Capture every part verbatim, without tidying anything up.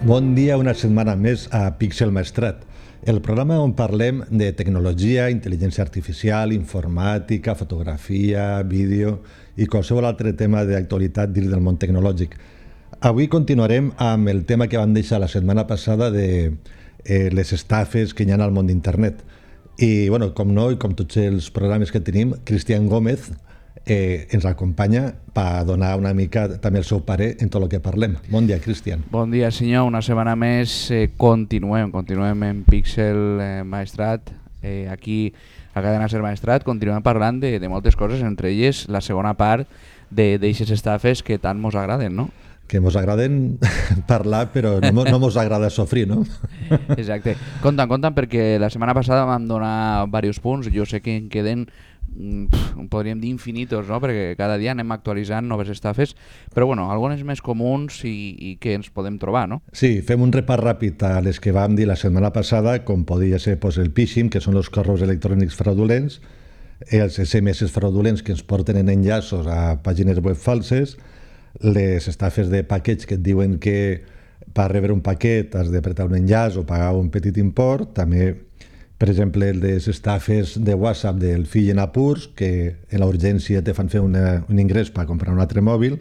Bon dia una setmana més a Pixel Maestrat, el programa on parlem de tecnologia, intel·ligència artificial, informàtica, fotografia, vídeo i qualsevol altre tema d'actualitat dins del món tecnològic. Avui continuarem amb el tema que vam deixar la setmana passada de eh, les estafes que hi ha al món d'internet. I, bueno, com no, i com tots els programes que tenim, Cristian Gómez eh, ens acompanya per donar una mica també el seu parer en tot el que parlem. Bon dia, Cristian. Bon dia, senyor. Una setmana més eh, continuem, continuem en Pixel eh, Maestrat, eh, aquí a Cadena Ser Maestrat, continuem parlant de, de moltes coses, entre elles la segona part d'eixes estafes que tant mos agraden, no? Que mos agraden parlar, però no, no mos agrada sofrir, no? Exacte. Compta'm, compta'm, perquè la setmana passada vam donar diversos punts, jo sé que en queden, pff, podríem dir infinitos, no? Perquè cada dia anem actualitzant noves estafes, però bueno, algunes més comuns i, i que ens podem trobar, no? Sí, fem un repàs ràpid a les que vam dir la setmana passada, com podria ser pues, el phishing, que són els correus electrònics fraudulents, els S M S fraudulents que ens porten en enllaços a pàgines web falses, les estafes de paquets que et diuen que per rebre un paquet has d'apretar un enllaç o pagar un petit import, també, per exemple, les estafes de WhatsApp del fill en apurs, que en la urgència te fan fer una, un ingrés per comprar un altre mòbil,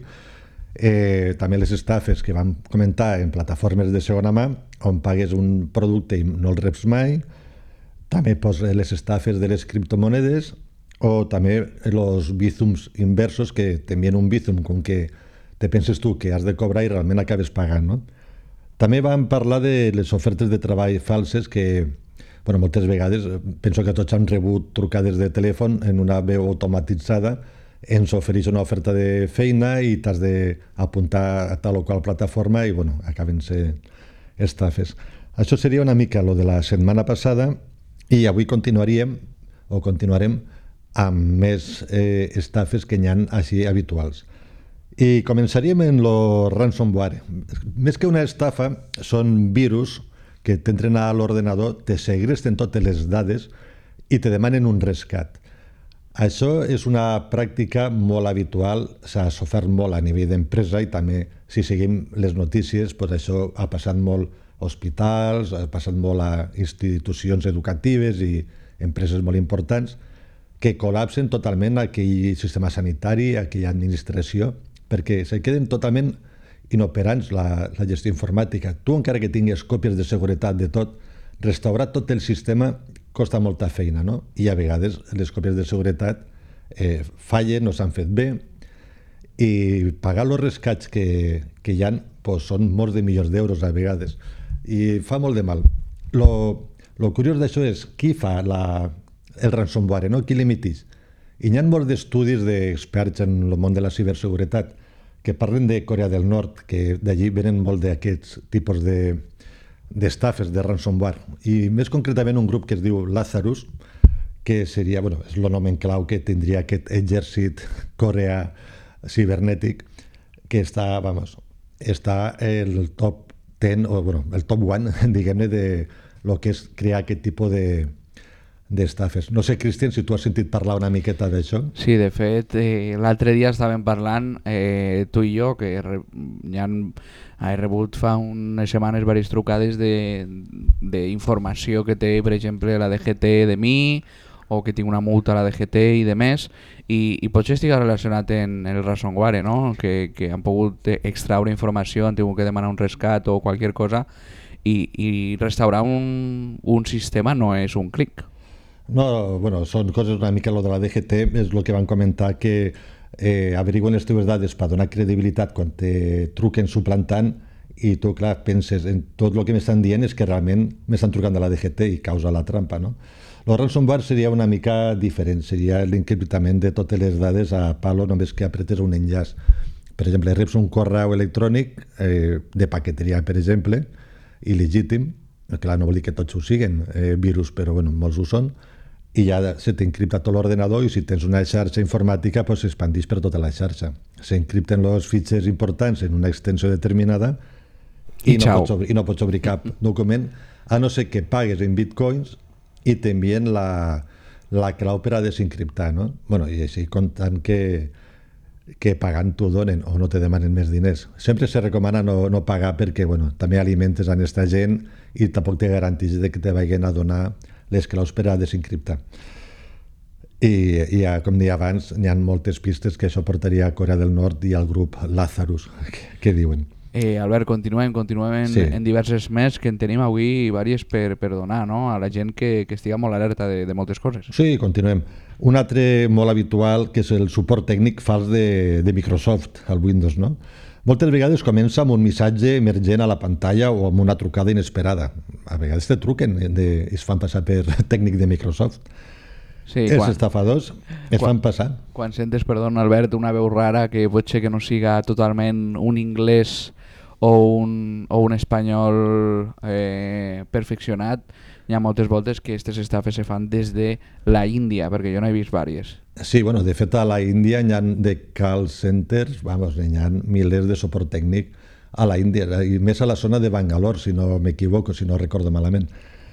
eh, també les estafes que vam comentar en plataformes de segona mà, on pagues un producte i no el reps mai, també pues, les estafes de les criptomonedes, o també els bízums inversos que t'envien un bízum com que te penses tu que has de cobrar i realment acabes pagant, no? També vam parlar de les ofertes de treball falses que, bueno, moltes vegades, penso que tots han rebut trucades de telèfon en una veu automatitzada, ens ofereix una oferta de feina i t'has d'apuntar a tal o qual plataforma i, bueno, acaben ser estafes. Això seria una mica lo de la setmana passada i avui continuaríem, o continuarem, amb més eh, estafes que hi ha així habituals. I començaríem en lo ransomware. Més que una estafa, són virus que t'entren a l'ordenador, te segresten totes les dades i te demanen un rescat. Això és una pràctica molt habitual, s'ha sofert molt a nivell d'empresa i també, si seguim les notícies, doncs això ha passat molt a hospitals, ha passat molt a institucions educatives i empreses molt importants que col·lapsen totalment aquell sistema sanitari, aquella administració, perquè se queden totalment inoperants la, la gestió informàtica. Tu, encara que tinguis còpies de seguretat de tot, restaurar tot el sistema costa molta feina, no? I a vegades les còpies de seguretat eh, fallen, no s'han fet bé, i pagar els rescats que, que hi ha pues, són molts de milions d'euros a vegades, i fa molt de mal. Lo, lo curiós d'això és qui fa la, el ransomware, no? Qui l'emiteix? I hi ha molts d'estudis d'experts en el món de la ciberseguretat que parlen de Corea del Nord, que d'allí venen molt d'aquests tipus de, d'estafes de ransomware. I més concretament un grup que es diu Lazarus, que seria, bueno, és el nom en clau que tindria aquest exèrcit coreà cibernètic, que està, vamos, està el top deu, o bueno, el top un, diguem-ne, de lo que és crear aquest tipus de d'estafes. No sé, Cristian, si tu has sentit parlar una miqueta d'això. Sí, de fet, eh, l'altre dia estàvem parlant, eh, tu i jo, que re, ja han, he rebut fa unes setmanes diverses trucades d'informació que té, per exemple, la D G T de mi, o que tinc una multa a la D G T i de més, i, i potser estigui relacionat en el ransomware, no? Que, que han pogut extraure informació, han tingut que demanar un rescat o qualsevol cosa, i, i restaurar un, un sistema no és un clic. No, bueno, són coses una mica, lo de la D G T és el que van comentar, que eh, averiguen les teves dades per donar credibilitat quan te truquen suplantant i tu, clar, penses en tot el que m'estan dient és que realment m'estan trucant de la D G T i causa la trampa, no? El ransomware seria una mica diferent, seria l'encriptament de totes les dades a palo només que apretes un enllaç. Per exemple, reps un correu electrònic eh, de paqueteria, per exemple, il·legítim, clar, no vol dir que tots ho siguen eh, virus, però bueno, molts ho són, i ja se t'encripta tot l'ordenador i si tens una xarxa informàtica pues s'expandeix per tota la xarxa. S'encripten els fitxers importants en una extensió determinada i, I, no pots obrir, i no pots obrir cap document, a no ser que pagues en bitcoins i t'envien la, la clau per a desencriptar, no? Bueno, i així comptant que que pagant t'ho donen o no te demanen més diners. Sempre se recomana no, no pagar perquè bueno, també alimentes a aquesta gent i tampoc te garantís de que te vagin a donar les claus per a desencriptar. I, i ja, com deia abans, hi ha moltes pistes que això portaria a Corea del Nord i al grup Lazarus, que, que diuen. Eh, Albert, continuem, continuem en, Sí. en diverses més que en tenim avui diverses per, per donar, no? A la gent que, que estiga molt alerta de, de moltes coses. Sí, continuem. Un altre molt habitual, que és el suport tècnic fals de, de Microsoft al Windows, no? Moltes vegades comença amb un missatge emergent a la pantalla o amb una trucada inesperada. A vegades te truquen de, i es fan passar per tècnic de Microsoft. Sí, Els quan, estafadors es quan- fan passar. quan sentes, perdona Albert, una veu rara que pot ser que no siga totalment un anglès o un, o un espanyol eh, perfeccionat, hi ha moltes voltes que aquestes estafes se fan des de la Índia, perquè jo no he vist vàries. Sí, bueno, de fet a la Índia hi ha de call centers, vamos, hi ha milers de suport tècnic a la Índia, i més a la zona de Bangalore, si no m'equivoco, si no recordo malament.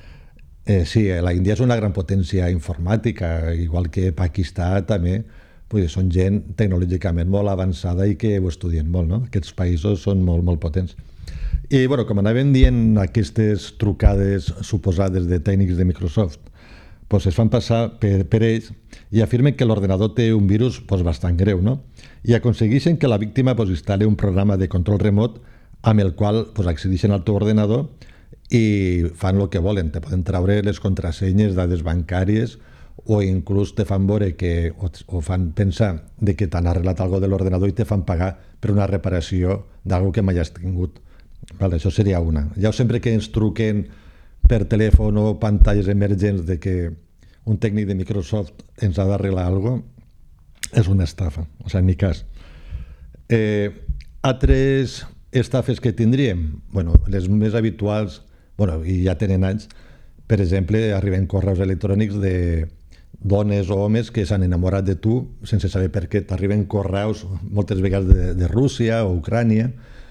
Eh, sí, la Índia és una gran potència informàtica, igual que Pakistà també, vull dir, són gent tecnològicament molt avançada i que ho estudien molt, no? Aquests països són molt, molt potents. I, bueno, com anàvem dient, aquestes trucades suposades de tècnics de Microsoft pues es fan passar per, per ells i afirmen que l'ordenador té un virus pues, bastant greu, no? I aconsegueixen que la víctima pues, instal·li un programa de control remot amb el qual pues, accedeixen al teu ordenador i fan el que volen. Te poden traure les contrasenyes, dades bancàries, o inclús te fan veure que, o, o fan pensar de que t'han arreglat alguna de l'ordenador i te fan pagar per una reparació d'alguna que mai has tingut. Vale, això seria una. Ja sempre que ens truquen per telèfon o pantalles emergents de que un tècnic de Microsoft ens ha d'arreglar alguna cosa, és una estafa, o sigui, ni cas. Eh, altres estafes que tindríem, bueno, les més habituals, bueno, i ja tenen anys, per exemple, arriben correus electrònics de dones o homes que s'han enamorat de tu sense saber per què. T'arriben correus moltes vegades de, de Rússia o Ucrània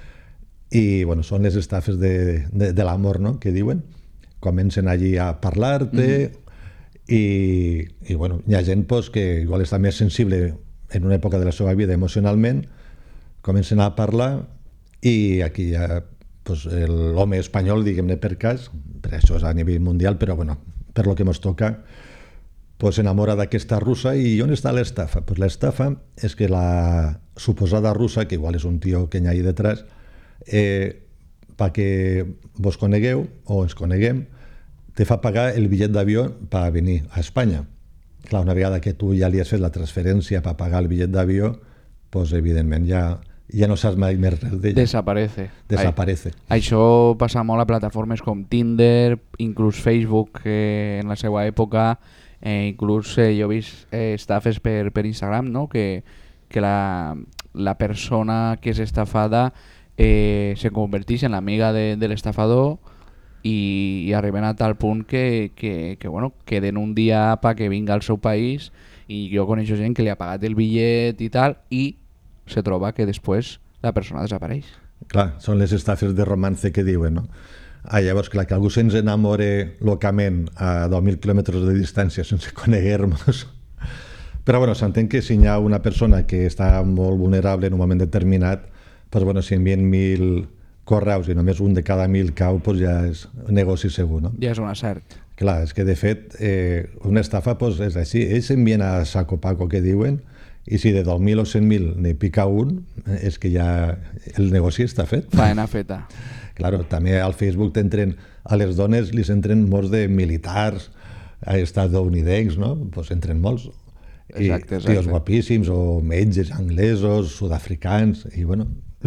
i bueno, són les estafes de, de, de l'amor, no?, que diuen. Comencen allí a parlar-te mm-hmm. i, i bueno, hi ha gent pues, que igual està més sensible en una època de la seva vida emocionalment, comencen a parlar i aquí hi ha pues, l'home espanyol, diguem-ne per cas, per això és a nivell mundial, però bueno, per lo que ens toca, pues, s'enamora d'aquesta russa. I on està l'estafa? Pues l'estafa és que la suposada russa, que igual és un tio que hi ha ahí detrás, eh, perquè vos conegueu o ens coneguem, te fa pagar el bitllet d'avió per venir a Espanya. Clar, una vegada que tu ja li has fet la transferència per pagar el bitllet d'avió, pues, evidentment ja ja no saps mai més res d'ella. Desaparece. Desaparece. Ai, això passa molt a plataformes com Tinder, inclús Facebook eh, en la seva època, eh, inclús eh, jo he vist eh, estafes per, per Instagram, no? que, que la, la persona que és estafada eh, se converteix en l'amiga de, de l'estafador i, i arriben a tal punt que, que, que bueno, queden un dia pa que vinga al seu país i jo coneixo gent que li ha pagat el bitllet i tal i se troba que després la persona desapareix. Clar, són les estafes de romance que diuen, no? Ah, llavors, clar, que algú se'ns enamore locament a deu mil quilòmetres de distància sense coneguer-nos. Però bueno, s'entén que si hi ha una persona que està molt vulnerable en un moment determinat, doncs, bueno, si envien mil correus i només un de cada mil cau, doncs ja és un negoci segur, no? Ja és un acert. Clar, és que de fet eh, una estafa doncs, és així. Ells envien a saco paco, que diuen, i si de deu mil o cent mil n'hi pica un, és que ja el negoci està fet. Faena feta. Claro, també al Facebook t'entren, a les dones li entren molts de militars estadounidencs, no? Pues entren molts. I Exacte, exacte. tios guapíssims, o metges anglesos, sud-africans, i bueno...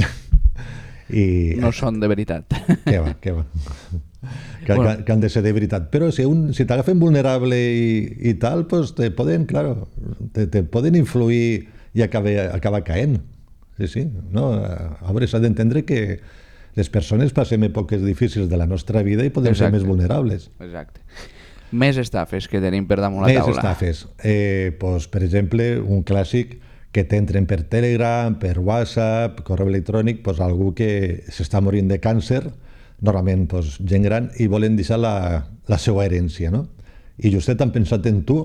I, No són de veritat. Què va, què va. Que, Bueno. que, que han de ser de veritat. Però si, un, si t'agafen vulnerable i, i tal, pues te poden, claro, te, te poden influir i acabar, acabar caent. Sí, sí. No? A veure, s'ha d'entendre que les persones passem èpoques difícils de la nostra vida i podem Exacte. ser més vulnerables. Exacte. Més estafes que tenim per damunt la Més taula. estafes. Eh, pues, per exemple, un clàssic que t'entren per Telegram, per WhatsApp, correu electrònic, pues, algú que s'està morint de càncer, normalment pues, gent gran, i volen deixar la, la seva herència, no? I justet han pensat en tu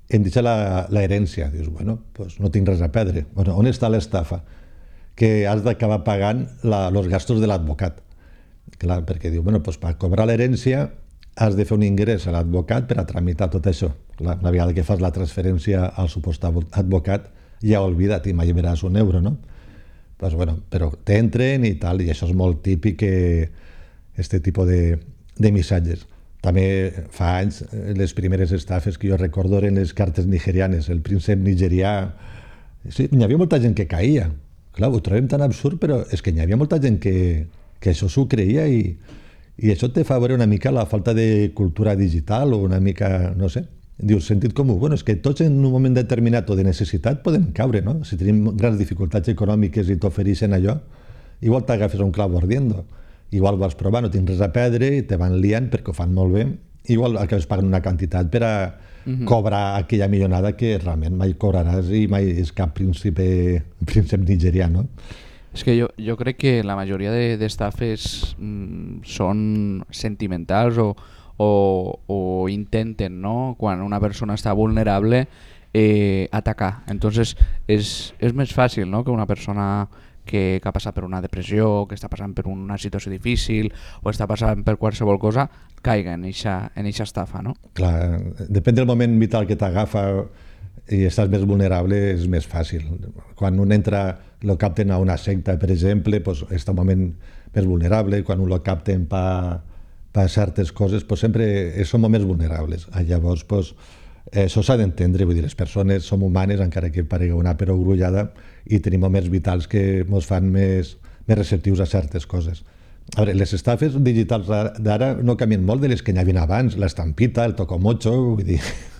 em deixa la, la herència. Dius, bueno, pues no tinc res a perdre. Bueno, on està l'estafa? Que has d'acabar pagant la, els gastos de l'advocat. Clar, perquè diu, bueno, pues per cobrar l'herència has de fer un ingrés a l'advocat per a tramitar tot això. Clar, una vegada que fas la transferència al supost advocat, ja oblida't i mai veràs un euro, no? Pues bueno, però t'entren i tal, i això és molt típic, que este tipus de, de missatges. També fa anys, les primeres estafes que jo recordo eren les cartes nigerianes, el príncep nigerià. Sí, n'hi havia molta gent que caïa. Clar, ho trobem tan absurd, però és que n'hi havia molta gent que, que això s'ho creia i, i això te fa veure una mica la falta de cultura digital o una mica, no sé, dius, sentit comú. Bueno, és que tots en un moment determinat o de necessitat podem caure, no? Si tenim grans dificultats econòmiques i t'ofereixen allò, igual t'agafes un clau ardiendo. Igual vols provar, no tens res a perdre i te van liant perquè ho fan molt bé. Igual acabes pagant una quantitat per a uh-huh. cobrar aquella millonada que realment mai cobraràs i mai és cap príncipe, príncep nigerià, no? És que jo, jo crec que la majoria d'estafes mm, són sentimentals o, o, o intenten, no?, quan una persona està vulnerable, eh, atacar. Entonces és, és més fàcil, no?, que una persona que, que ha passat per una depressió, que està passant per una situació difícil o està passant per qualsevol cosa, caiga en eixa, en eixa estafa, no? Clar, depèn del moment vital que t'agafa i estàs més vulnerable, és més fàcil. Quan un entra, lo capten a una secta, per exemple, pues, està un moment més vulnerable. Quan un lo capten per pa certes coses, pues, sempre són moments vulnerables. Llavors, pues, això s'ha d'entendre, vull dir, les persones som humanes, encara que parega una perogrullada, i tenim moments vitals que ens fan més, més receptius a certes coses. A veure, les estafes digitals d'ara no canvien molt de les que n'hi havia abans, l'estampita, el tocomocho, vull dir,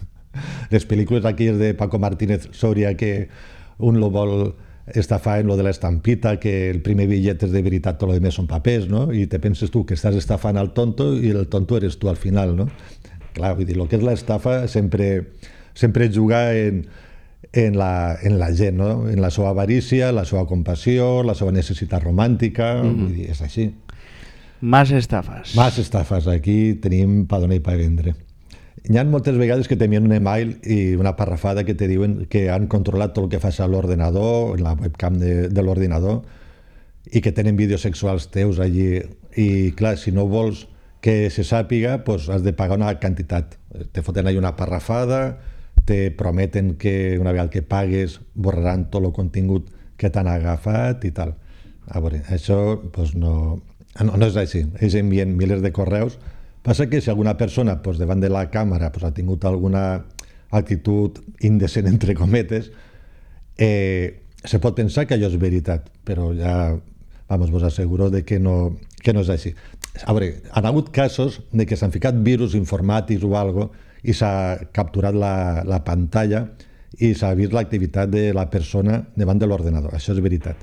les pel·lícules aquelles de Paco Martínez Soria que un lo vol estafar en lo de l'estampita, que el primer bitllet és de veritat, tot el més són papers, no? I te penses tu que estàs estafant al tonto i el tonto eres tu al final, no? Clar, vull dir, el que és l'estafa sempre, sempre juga en, en, la, en la gent, no? En la seva avarícia, la seva compassió, la seva necessitat romàntica, mm-hmm. vull dir, és així. Más estafes. Más estafes, aquí tenim pa donar i pa vendre. Hi ha moltes vegades que t'envien un email i una parrafada que te diuen que han controlat tot el que fas a l'ordenador, en la webcam de, de l'ordinador, i que tenen vídeos sexuals teus allí. I clar, si no vols que se sàpiga, pues has de pagar una quantitat. Te foten ahí una parrafada, te prometen que una vegada que pagues borraran tot el contingut que t'han agafat i tal. A veure, això pues no, no, no és així. Ells envien milers de correus. Passa que si alguna persona pues, davant de la càmera pues, ha tingut alguna actitud indecent, entre cometes, eh, se pot pensar que allò és veritat, però ja vamos, vos asseguro de que no, que no és així. A veure, han hagut casos de que s'han ficat virus informàtics o algo i s'ha capturat la, la pantalla i s'ha vist l'activitat de la persona davant de l'ordenador. Això és veritat.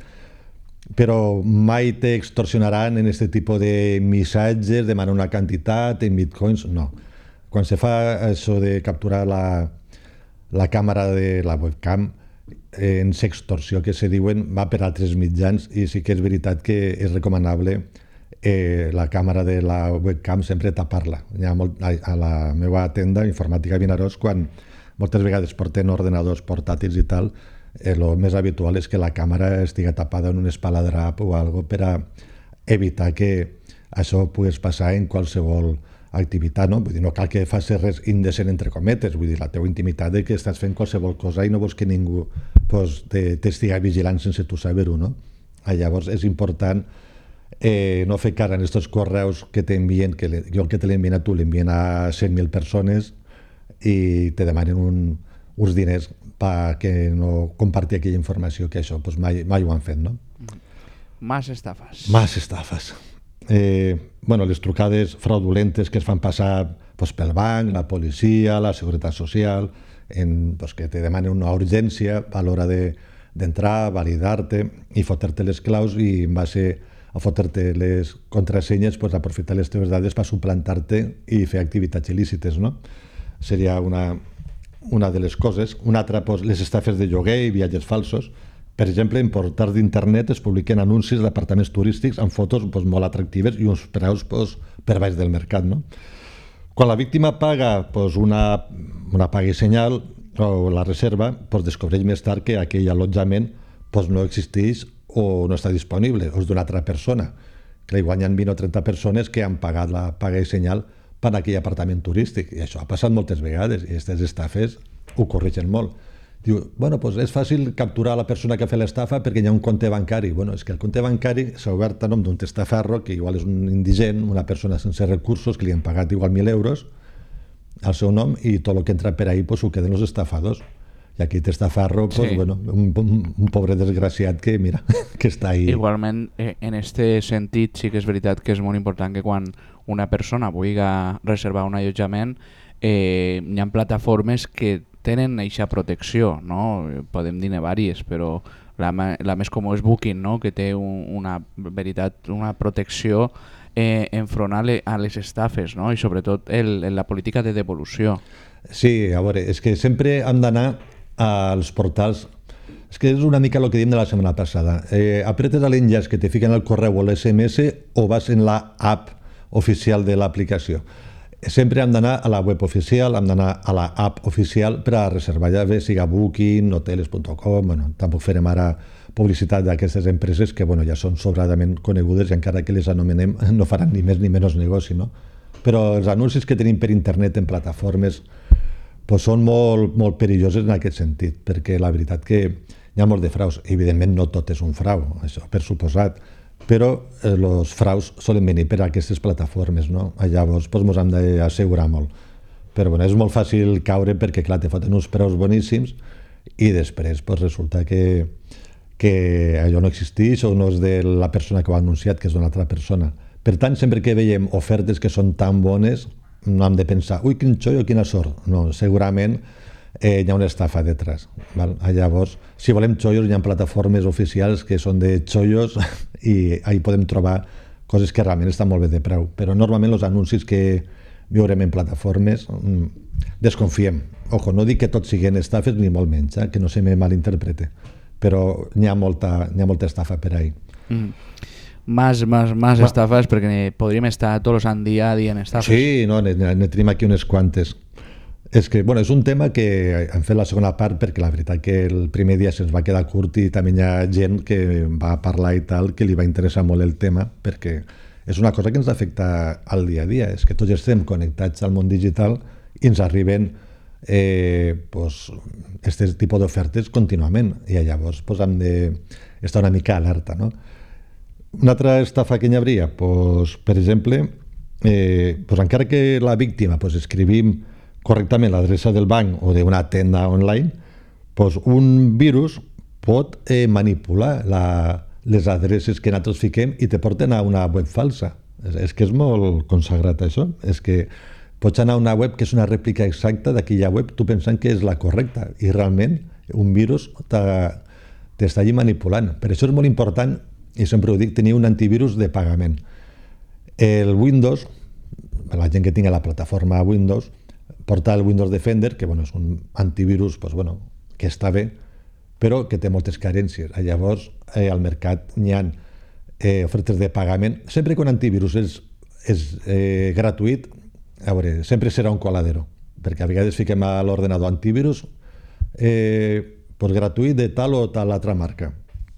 Però mai t'extorsionaran en aquest tipus de missatges, demanar una quantitat en bitcoins, no. Quan se fa això de capturar la, la càmera de la webcam, en sextorsió que se diuen, va per altres mitjans i sí que és veritat que és recomanable eh, la càmera de la webcam sempre tapar-la. Hi ha molt, a la meva tenda informàtica Vinaròs, quan moltes vegades porten ordenadors portàtils i tal, el eh, més habitual és que la càmera estigui tapada en un espaladrap o algo per a evitar que això pogués passar en qualsevol activitat, no? Vull dir, no cal que facis res indecent entre cometes, vull dir, la teva intimitat de que estàs fent qualsevol cosa i no vols que ningú pues, t'estigui vigilant sense tu saber-ho, no? Llavors és important eh, no fer cara en aquests correus que t'envien, que le, jo el que te l'envien a tu l'envien a cent mil persones i te demanen un, uns diners perquè no compartir aquella informació, que això pues, mai, mai ho han fet, no? Más estafes. Más estafes. Eh, bueno, les trucades fraudulentes que es fan passar pues, pel banc, la policia, la seguretat social, en, pues, que te demanen una urgència a l'hora de, d'entrar, validar-te i fotre-te les claus i en base a fotre-te les contrasenyes pues, aprofitar les teves dades per suplantar-te i fer activitats il·lícites, no? Seria una, una de les coses. Una altra, pues, les estafes de lloguer i viatges falsos. Per exemple, en portals d'internet es publiquen anuncis d'apartaments turístics amb fotos pues, molt atractives i uns preus pues, per baix del mercat, no? Quan la víctima paga pues, una, una paga i senyal, o la reserva, pues descobreix més tard que aquell allotjament pues no existeix o no està disponible, o és d'una altra persona. Que igual hi ha vint o trenta persones que han pagat la paga i senyal per a aquell apartament turístic, i això ha passat moltes vegades, i aquestes estafes ho corrigeixen molt. Diu, bueno, pues és fàcil capturar la persona que ha fet l'estafa perquè hi ha un compte bancari. Bueno, és que el compte bancari s'ha obert a nom d'un testaferro, que igual és un indigent, una persona sense recursos, que li han pagat igual mil euros al seu nom, i tot el que entra per ahí pues, ho queden els estafadors. I aquí testaferro, pues, Sí. bueno, un, un, un pobre desgraciat que, mira, que està ahí. Igualment, eh, en este sentit, sí que és veritat que és molt important que quan una persona vulgui reservar un allotjament, eh, hi ha plataformes que tenen eixa protecció, no? Podem dir-ne vàries, però la, la més comú és Booking, no? Que té un, una, veritat, una protecció eh, enfront a, le, a les estafes, no? I sobretot el, la política de devolució. Sí, a veure, és que sempre hem d'anar als portals. És que és una mica el que diem de la setmana passada. Eh, apretes l'enllaç que te fiquen al correu o l'S M S o vas en la app oficial de l'aplicació. Sempre hem d'anar a la web oficial, hem d'anar a la app oficial per a reservar, ja bé siga Booking, hoteles punt com, bueno, tampoc farem ara publicitat d'aquestes empreses que bueno, ja són sobradament conegudes i encara que les anomenem no faran ni més ni menys negoci, no? Però els anuncis que tenim per internet en plataformes pues són molt, molt perilloses en aquest sentit, perquè la veritat que hi ha molt de fraus. Evidentment no tot és un frau, això per suposat, però els eh, fraus solen venir per a aquestes plataformes, no? Llavors pues, ens hem d'assegurar molt. Però bueno, és molt fàcil caure perquè clar, te foten uns preus boníssims i després pues, resulta que, que allò no existeix o no és de la persona que ho ha anunciat, que és d'una altra persona. Per tant, sempre que veiem ofertes que són tan bones, no hem de pensar, ui, quin xollo, quina sort. No, segurament eh, hi ha una estafa detrás. Val? Llavors, si volem xollos, hi ha plataformes oficials que són de xollos i ahí podem trobar coses que realment estan molt bé de preu. Però normalment els anuncis que veurem en plataformes mmm, desconfiem. Ojo, no dic que tots siguin estafes ni molt menys, eh? Que no se me malinterprete, però n'hi ha molta, n'hi ha molta estafa per ahí. Mm. Más, más, más Ma... estafes, perquè podríem estar tot el sant dia dient estafes. Sí, no, ne, ne tenim aquí unes quantes. És que, bueno, és un tema que hem fet la segona part perquè la veritat que el primer dia se'ns va quedar curt i també hi ha gent que va parlar i tal que li va interessar molt el tema perquè és una cosa que ens afecta al dia a dia. És que tots estem connectats al món digital i ens arriben eh, pues, aquest tipus d'ofertes contínuament i llavors pues, hem d'estar una mica alerta, no? Una altra estafa que hi hauria, pues, per exemple, eh, pues, encara que la víctima pues, escrivim correctament l'adreça del banc o d'una tenda online, pues, un virus pot eh, manipular la, les adreces que nosaltres fiquem i te porten a una web falsa. És, és que és molt consagrat això. És que pots anar a una web que és una rèplica exacta d'aquella web, tu pensant que és la correcta i realment un virus t'està allí manipulant. Per això és molt important, i sempre ho dic, tenir un antivirus de pagament. El Windows, la gent que tingui la plataforma Windows, porta el Windows Defender, que bueno, és un antivirus pues, bueno, que està bé, però que té moltes carències. Llavors, eh, al mercat hi ha eh, ofertes de pagament. Sempre que un antivirus és, és eh, gratuït, a veure, sempre serà un coladero, perquè a vegades fiquem a l'ordenador antivirus eh, pues, gratuït de tal o tal altra marca.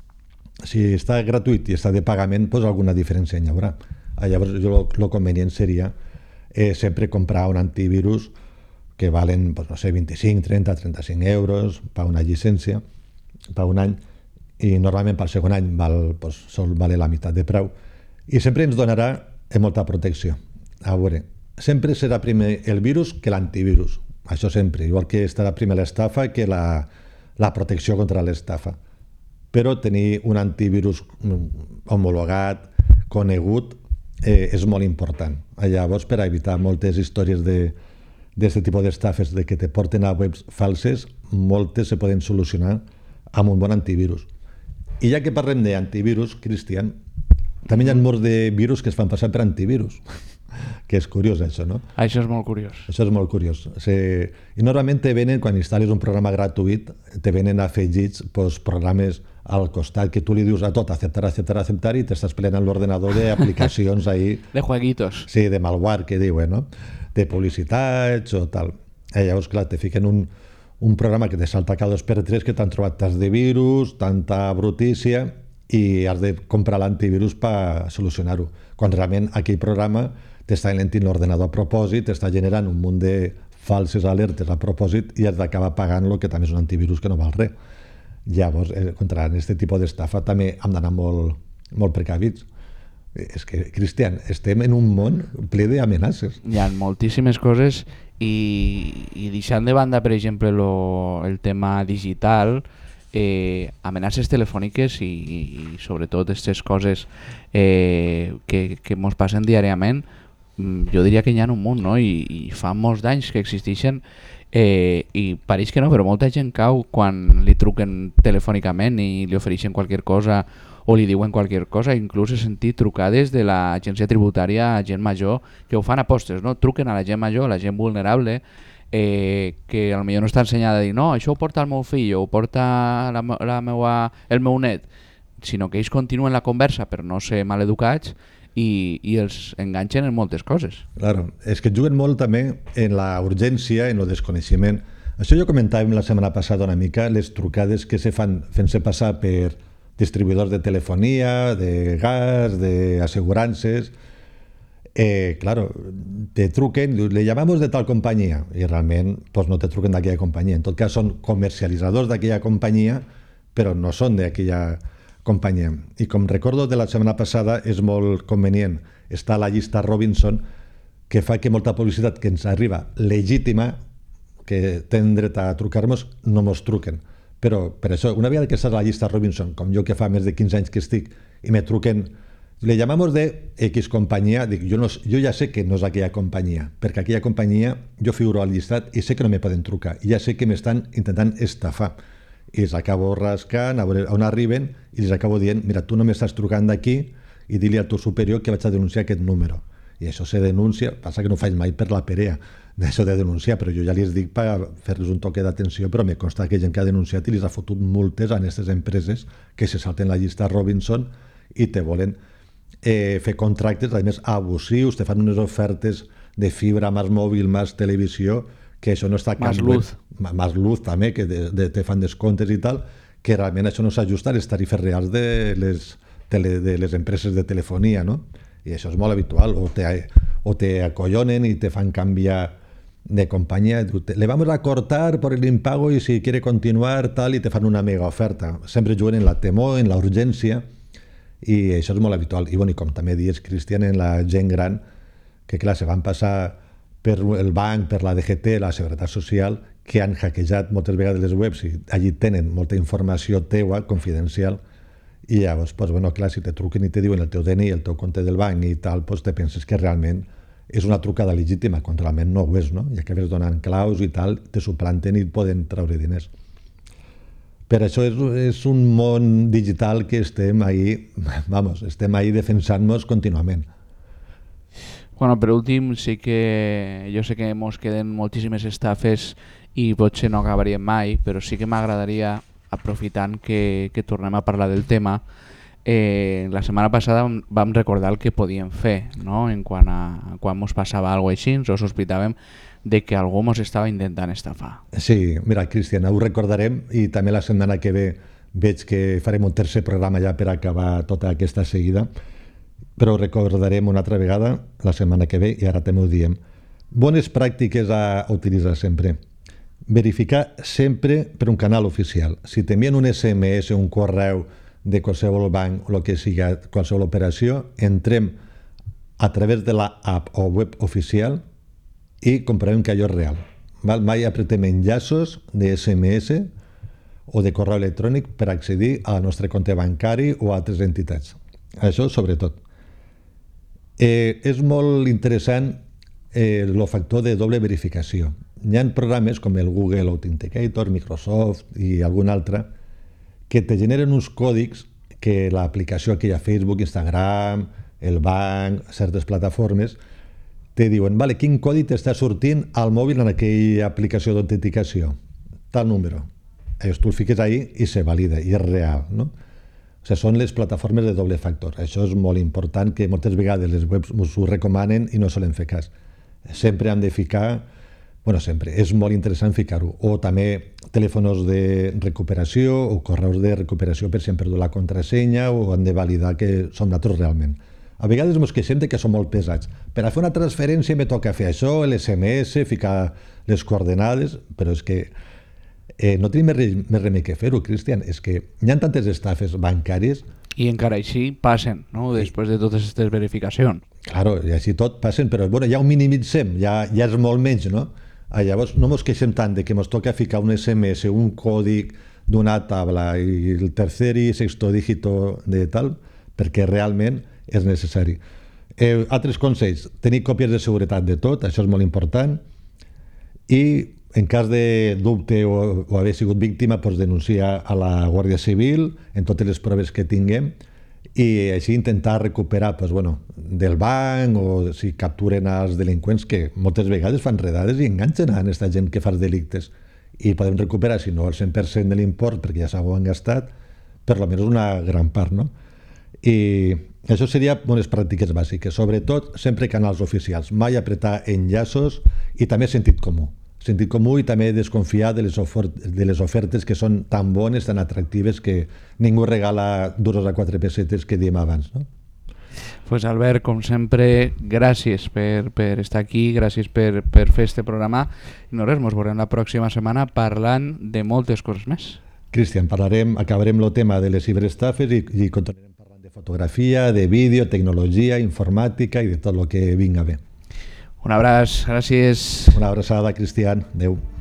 Si està gratuït i està de pagament, doncs alguna diferència hi haurà. Llavors, el convenient seria eh, sempre comprar un antivirus que valen, pues, no sé, vint-i-cinc, trenta, trenta-cinc euros per una llicència, per un any, i normalment pel segon any val, pues, sol valer la meitat de preu, i sempre ens donarà eh, molta protecció. A veure, sempre serà primer el virus que l'antivirus, això sempre, igual que estarà primer l'estafa que la, la protecció contra l'estafa. Però tenir un antivirus homologat, conegut, eh, és molt important. Llavors, per evitar moltes històries d'aquest tipus d'estafes de que te porten a webs falses, moltes se poden solucionar amb un bon antivirus. I ja que parlem d'antivirus, Cristian, també hi ha molts de virus que es fan passar per antivirus, que és curiós això, no? Això és molt curiós. Això és molt curiós. Se... I normalment te venen, quan instal·les un programa gratuït, te venen afegits pues, programes al costat que tu li dius a tot acceptar, acceptar, acceptar i t'estàs plenant l'ordenador d'aplicacions ahí... De jueguitos. Sí, de malware, que diuen, no? De publicitats o tal. I llavors, clar, te fiquen un, un programa que te salta cada dos per tres que t'han trobat tants de virus, tanta brutícia, i has de comprar l'antivirus per solucionar-ho. Quan realment aquell programa t'està enlentint l'ordenador a propòsit, t'està generant un munt de falses alertes a propòsit i has d'acabar pagant lo que també és un antivirus que no val res. Llavors, eh, contra aquest tipus d'estafa també hem d'anar molt, molt precavits. És que, Cristian, estem en un món ple d'amenaces. Hi ha moltíssimes coses i, i deixant de banda, per exemple, lo, el tema digital, eh, amenaces telefòniques i, i sobretot aquestes coses eh, que, que ens passen diàriament, jo diria que hi ha un munt, no? I, i fa molts d'anys que existeixen eh, i pareix que no, però molta gent cau quan li truquen telefònicament i li ofereixen qualque cosa o li diuen qualque cosa. Inclús he sentit trucades de l'agència tributària a gent major que ho fan a postres, no? Truquen a la gent major, a la gent vulnerable, eh, que potser no està ensenyada a dir no, això ho porta el meu fill o ho porta la, la meua, el meu net, sinó que ells continuen la conversa per no ser maleducats i, i els enganxen en moltes coses. Claro, és que juguen molt també en la urgència, en el desconeixement. Això jo comentàvem la setmana passada una mica, les trucades que se fan fent-se passar per distribuïdors de telefonia, de gas, d'assegurances. Eh, claro, te truquen, le llamamos de tal companyia, i realment pues, no te truquen d'aquella companyia. En tot cas, són comercialitzadors d'aquella companyia, però no són d'aquella companyia. I com recordo de la setmana passada, és molt convenient estar a la llista Robinson, que fa que molta publicitat que ens arriba legítima, que tenen dret a trucar-nos, no mos truquen. Però per això, una vegada que estàs a la llista Robinson, com jo que fa més de quinze anys que estic, i me truquen, le llamamos de X companyia, dic, jo, no, jo ja sé que no és aquella companyia, perquè aquella companyia jo figuro al llistat i sé que no me poden trucar, i ja sé que m'estan intentant estafar. I els acabo rascant, a veure on arriben, i els acabo dient, mira, tu no m'estàs trucant d'aquí, i dir-li al teu superior que vaig a denunciar aquest número. I això se denuncia, passa que no ho faig mai per la perea, d'això de denunciar, però jo ja li dic per fer-los un toque d'atenció, però me consta que hi ha gent que ha denunciat i li ha fotut multes a aquestes empreses que se salten la llista Robinson i te volen eh, fer contractes, a més abusius, te fan unes ofertes de fibra, més mòbil, més televisió, que això no està... Más luz. Més luz també, que de, de, te fan descomptes i tal, que realment això no s'ajusta a les tarifes reals de les, tele, de les empreses de telefonia, no? I això és molt habitual, o te, o te acollonen i te fan canviar de companyia, le vamos a cortar por el impago y si quiere continuar tal, i te fan una mega oferta. Sempre juguen en la temor, en la urgència, i això és molt habitual. I, bueno, i com també dius, Cristian, en la gent gran, que clar, se van passar per el banc, per la D G T, la Seguretat Social, que han hackejat moltes vegades les webs i allí tenen molta informació teua, confidencial, i llavors, pues, bueno, clar, si te truquen i te diuen el teu D N I, el teu compte del banc i tal, pues, te penses que realment és una trucada legítima, quan realment no ho és, no? I acabes donant claus i tal, te suplanten i poden treure diners. Per això és, és un món digital que estem ahí, vamos, estem ahí defensant-nos contínuament. Bueno, per últim, sí que jo sé que mos queden moltíssimes estafes i potser no acabaríem mai, però sí que m'agradaria, aprofitant que, que tornem a parlar del tema, eh, la setmana passada vam recordar el que podíem fer, no? En quan, a, quan mos passava alguna cosa així, o sospitàvem de que algú mos estava intentant estafar. Sí, mira, Cristian, ho recordarem, i també la setmana que ve veig que farem un tercer programa ja per acabar tota aquesta seguida, però ho recordarem una altra vegada la setmana que ve, i ara també ho diem. Bones pràctiques a utilitzar sempre. Verificar sempre per un canal oficial. Si t'envien un S M S, un correu de qualsevol banc o el que sigui, qualsevol operació, entrem a través de la app o web oficial i comprovem que allò és real. Val? Mai apretem enllaços de S M S o de correu electrònic per accedir al nostre compte bancari o a altres entitats. Això sobretot. Eh, és molt interessant eh, el factor de doble verificació. Hi ha programes com el Google Authenticator, Microsoft i algun altre que te generen uns còdics que l'aplicació que hi ha Facebook, Instagram, el banc, certes plataformes, te diuen, vale, quin codi t'està sortint al mòbil en aquella aplicació d'autenticació? Tal número. Llavors tu el fiques ahí i se valida, i és real, no? O sigui, són les plataformes de doble factor. Això és molt important, que moltes vegades les webs us ho recomanen i no solen fer cas. Sempre hem de ficar, bueno, sempre, és molt interessant ficar-ho. O també telèfons de recuperació o correus de recuperació per si han perdut la contrasenya o han de validar que són datos realment. A vegades ens queixem de que són molt pesats. Per a fer una transferència me toca fer això, l'S M S, ficar les coordenades, però és que eh, no tenim més, més remei que fer-ho, Cristian. És que hi ha tantes estafes bancàries. I encara així passen, no? Després de totes aquestes verificacions. Claro, i així tot passen, però bueno, ja ho minimitzem, ja, ja és molt menys, no? Ah, llavors no ens queixem tant de que ens toca ficar un S M S, un còdig d'una taula i el tercer i sexto dígito de tal, perquè realment és necessari. Eh, altres consells, tenir còpies de seguretat de tot, això és molt important, i en cas de dubte o, o haver sigut víctima, doncs denunciar a la Guàrdia Civil en totes les proves que tinguem i així intentar recuperar doncs, bueno, del banc o si capturen els delinqüents que moltes vegades fan redades i enganxen a aquesta gent que fa els delictes i podem recuperar, si no el cent per cent de l'import perquè ja s'ho han gastat, per almenys una gran part, no? I això seria bones pràctiques bàsiques, sobretot sempre canals oficials, mai apretar enllaços i també sentit comú. Sentit comú i també desconfiar de les, de les ofertes que són tan bones, tan atractives, que ningú regala duros a quatre pessetes que diem abans, no? Pues Albert, com sempre, gràcies per, per estar aquí, gràcies per, per fer este programa. I no res, ens veurem la pròxima setmana parlant de moltes coses més. Cristian, parlarem, acabarem el tema de les ciberestafes i, i continuarem parlant de fotografia, de vídeo, tecnologia, informàtica i de tot el que vinga bé. Un abraç, gràcies. Una abraçada, Cristian. Adéu.